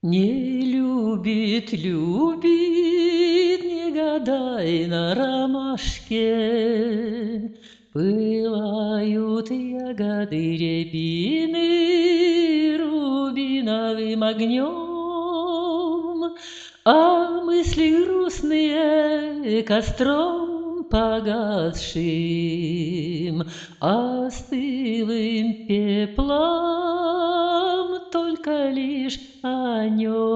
Не любит, любит, не гадай на ромашке. Пылают ягоды рябины рубиновым огнем, а мысли грустные костром погасшим, остылым пеплом только лишь о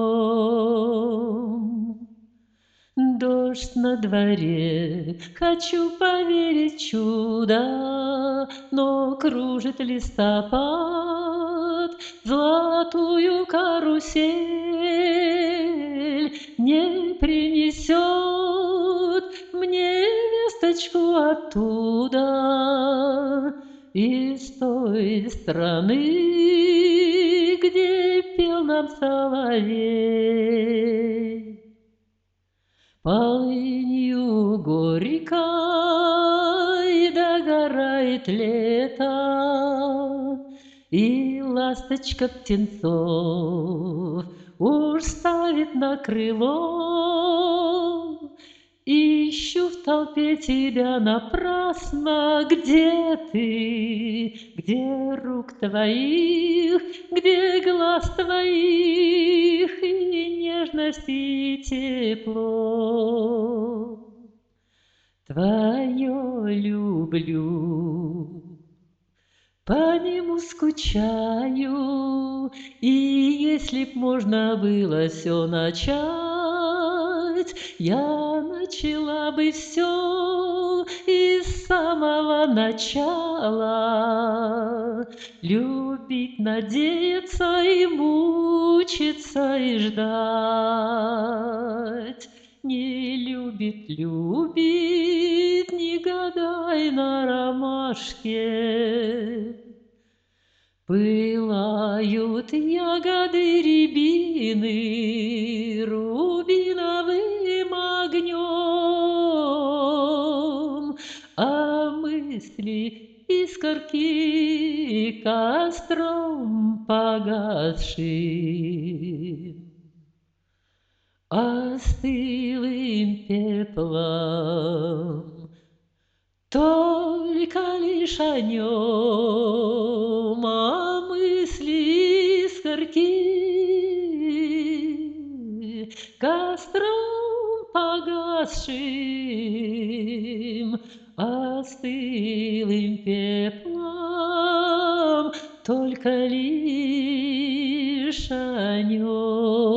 нем. Дождь на дворе, хочу поверить в чудо, но кружит листопад золотую карусель, не принесет мне весточку оттуда, из той страны, где пел нам соловей. Полынью горькой догорает лето, и ласточка птенцов уж ставит на крыло. Ищу в толпе тебя напрасно, где ты, где рук твоих, где глаз твоих и нежность и тепло. Твое люблю, по нему скучаю, и если б можно было все начать, я начала бы все из самого начала. Любить, надеяться и мучиться и ждать. Не любит, любит, не гадай на ромашке. Пылают ягоды рябины рубиновым огнем, а мысли искорки костром погасшим, остылым пеплом только лишь о нем, а мысли искорки костром погасшим, остылым пеплом только лишь о нем.